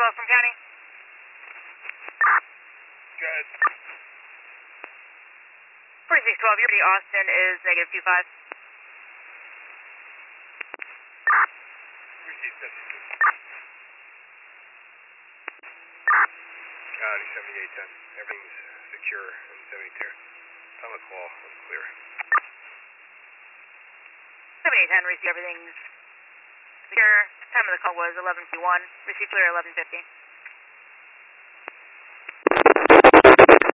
4612 from County. Go ahead. 4612, your Austin is -25. Receive 72. County 7810. Everything's secure in 72. Time of call, unclear. 7810, receive everything's secure. Time of the call was 11:51. Receive clear 11:50.